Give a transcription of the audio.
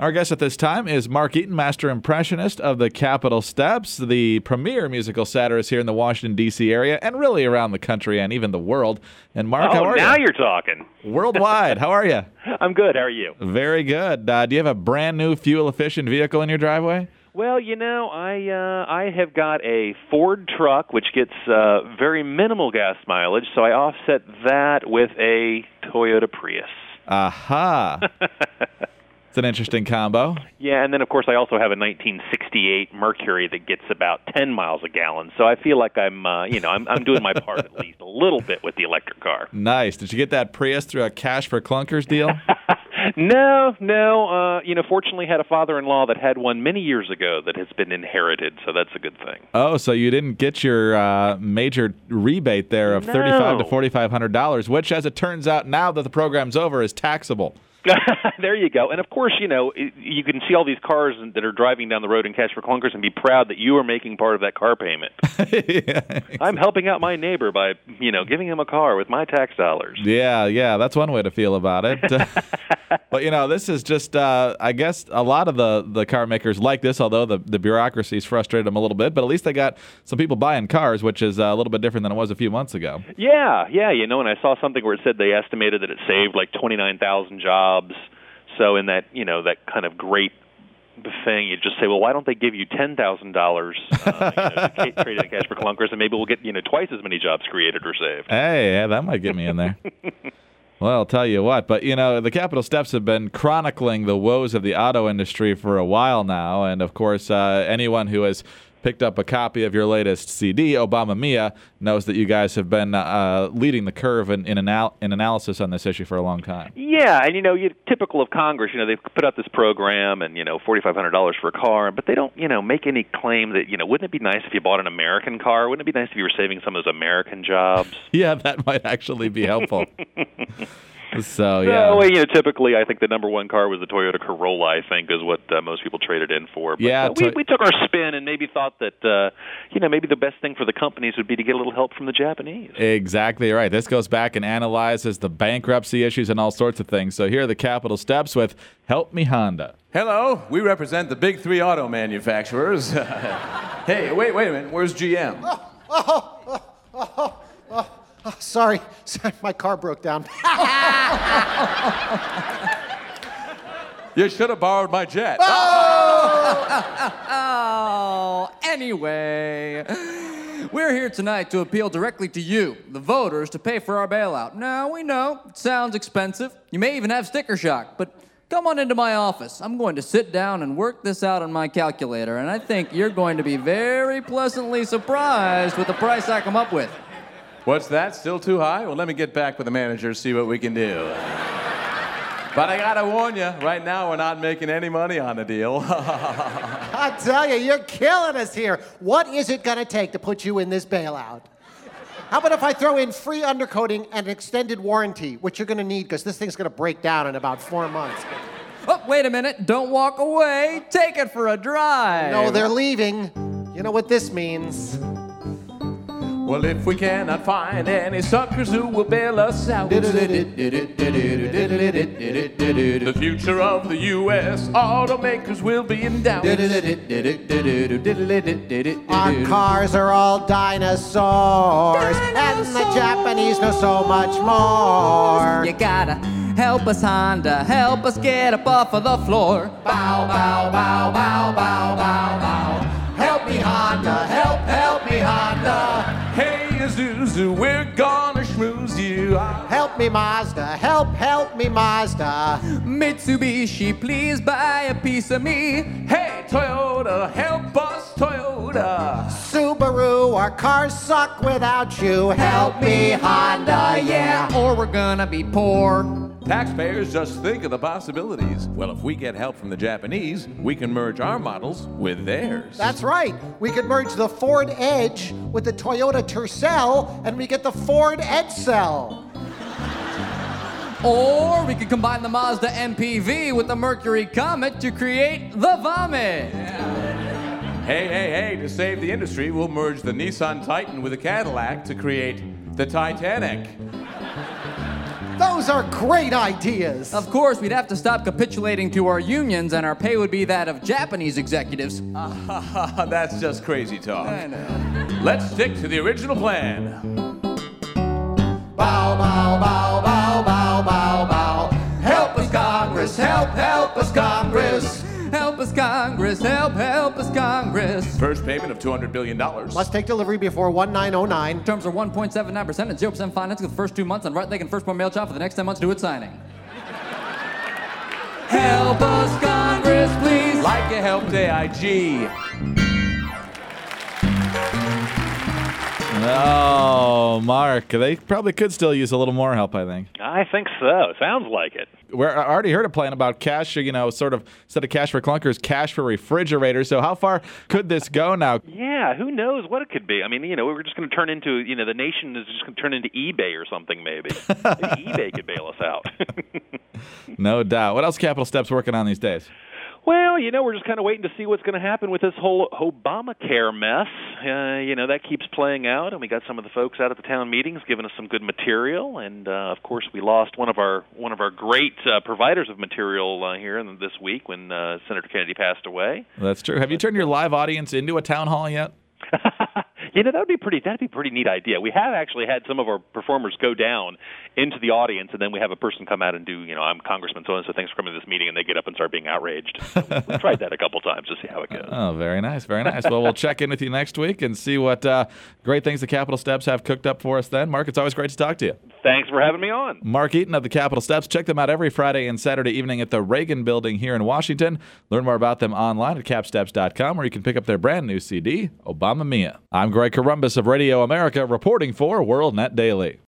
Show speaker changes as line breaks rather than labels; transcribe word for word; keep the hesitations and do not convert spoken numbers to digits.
Our guest at this time is Mark Eaton, master impressionist of the Capitol Steps, the premier musical satirist here in the Washington, D C area, and really around the country and even the world. And Mark,
oh,
how are
now
you?
you're talking.
Worldwide, how are you?
I'm good. How are you?
Very good. Uh, do you have a brand new fuel-efficient vehicle in your driveway?
Well, you know, I uh, I have got a Ford truck which gets uh, very minimal gas mileage, so I offset that with a Toyota Prius.
Aha. It's an interesting combo.
Yeah, and then, of course, I also have a nineteen sixty-eight Mercury that gets about ten miles a gallon. So I feel like I'm, uh, you know, I'm, I'm doing my part at least a little bit with the electric car.
Nice. Did you get that Prius through a cash for clunkers deal?
no, no. Uh, you know, fortunately, had a father-in-law that had one many years ago that has been inherited, so that's a good thing.
Oh, so you didn't get your uh, major rebate there of
no.
thirty-five to forty-five hundred dollars, which, as it turns out, now that the program's over, is taxable.
There you go. And, of course, you know, you can see all these cars that are driving down the road in cash for clunkers and be proud that you are making part of that car payment.
Yeah, exactly.
I'm helping out my neighbor by, you know, giving him a car with my tax dollars.
Yeah, yeah, that's one way to feel about it. But, you know, this is just, uh, I guess, a lot of the, the car makers like this, although the, the bureaucracy's frustrated them a little bit. But at least they got some people buying cars, which is uh, a little bit different than it was a few months ago.
Yeah, yeah, you know, and I saw something where it said they estimated that it saved like twenty-nine thousand jobs. So in that, you know, that kind of great thing, you just say, well, why don't they give you ten thousand dollars uh, you know, to trade in cash for clunkers, and maybe we'll get, you know, twice as many jobs created or saved.
Hey, yeah, that might get me in there. Well, I'll tell you what, but, you know, the Capitol Steps have been chronicling the woes of the auto industry for a while now, and, of course, uh, anyone who has picked up a copy of your latest C D, Obama Mia, knows that you guys have been uh, leading the curve in, in, anal- in analysis on this issue for a long time.
Yeah, and, you know, you're typical of Congress. You know, they've put out this program and, you know, forty-five hundred dollars for a car, but they don't, you know, make any claim that, you know, wouldn't it be nice if you bought an American car? Wouldn't it be nice if you were saving some of those American jobs?
Yeah, that might actually be helpful. So, yeah.
So, well, you know, typically I think the number one car was the Toyota Corolla, I think, is what uh, most people traded in for. But,
yeah.
uh, we, we took our spin and maybe thought that, uh, you know, maybe the best thing for the companies would be to get a little help from the Japanese.
Exactly right. This goes back and analyzes the bankruptcy issues and all sorts of things. So here are the Capitol Steps with Help Me Honda.
Hello, we represent the big three auto manufacturers. Hey, wait, wait a minute. Where's G M?
Oh, oh, oh, oh, oh, oh, sorry, sorry, my car broke down.
You should have borrowed my jet.
Oh!
Oh, anyway, we're here tonight to appeal directly to you, the voters, to pay for our bailout. Now, we know it sounds expensive. You may even have sticker shock, but come on into my office. I'm going to sit down and work this out on my calculator, and I think you're going to be very pleasantly surprised with the price I come up with.
What's that? Still too high? Well, let me get back with the manager, see what we can do. But I gotta warn you, right now we're not making any money on the deal.
I tell you, you're killing us here. What is it gonna take to put you in this bailout? How about if I throw in free undercoating and an extended warranty, which you're gonna need because this thing's gonna break down in about four months.
Oh, wait a minute. Don't walk away. Take it for a drive.
No, they're leaving. You know what this means.
Well, if we cannot find any suckers who will bail us out, the future of the U S automakers will be in doubt.
Our cars are all dinosaurs, and the Japanese know so much more.
You gotta help us, Honda. Help us get up off of the floor.
Bow, bow, bow, bow, bow, bow, bow. Help me, Honda. Help, help me, Honda.
Hey, Isuzu, we're gonna schmooze you out.
Help me, Mazda. Help, help me, Mazda.
Mitsubishi, please buy a piece of me.
Hey, Toyota, help us, Toyota.
Subaru, our cars suck without you. Help me, Honda, yeah.
Or we're gonna be poor.
Taxpayers, just think of the possibilities. Well, if we get help from the Japanese, we can merge our models with theirs.
That's right. We could merge the Ford Edge with the Toyota Tercel, and we get the Ford Edsel.
Or we could combine the Mazda M P V with the Mercury Comet to create the Vomit.
Hey, hey, hey, to save the industry, we'll merge the Nissan Titan with the Cadillac to create the Titanic.
Those are great ideas.
Of course, we'd have to stop capitulating to our unions, and our pay would be that of Japanese executives.
That's just crazy talk.
I know.
Let's stick to the original plan.
Bow, bow, bow, bow, bow, bow, bow. Help us, Congress. Help, help us, Congress.
Help us, Congress. Help, help us, Congress.
First payment of two hundred billion dollars.
Must take delivery before one nine oh nine.
Terms are one point seven nine percent and zero percent financing for the first two months and right leg and firstborn mail job for the next ten months due at signing. Help us, Congress, please.
Like you helped A I G.
Oh, Mark, they probably could still use a little more help, I think.
I think so. Sounds like it.
We're, I already heard a plan about cash, you know, sort of, instead of cash for clunkers, cash for refrigerators. So how far could this go now?
Yeah, who knows what it could be? I mean, you know, we're just going to turn into, you know, the nation is just going to turn into eBay or something, maybe. Maybe eBay could bail us out.
No doubt. What else Capitol Steps working on these days?
Well, you know, we're just kind of waiting to see what's going to happen with this whole Obamacare mess. Uh, you know, that keeps playing out, and we got some of the folks out at the town meetings giving us some good material. And uh, of course, we lost one of our one of our great uh, providers of material uh, here in this week when uh, Senator Kennedy passed away.
That's true. Have you turned your live audience into a town hall yet?
You know, that would be pretty. That'd be a pretty neat idea. We have actually had some of our performers go down into the audience, and then we have a person come out and do, you know, I'm Congressman so and so, thanks for coming to this meeting, and they get up and start being outraged. We tried that a couple times to see how it goes.
Oh, very nice, very nice. Well, we'll check in with you next week and see what uh, great things the Capitol Steps have cooked up for us then. Mark, it's always great to talk to you.
Thanks for having me on.
Mark Eaton of the Capitol Steps. Check them out every Friday and Saturday evening at the Reagan Building here in Washington. Learn more about them online at capsteps dot com, where you can pick up their brand new C D, Obama Mia. I'm Greg Columbus of Radio America, reporting for WorldNet Daily.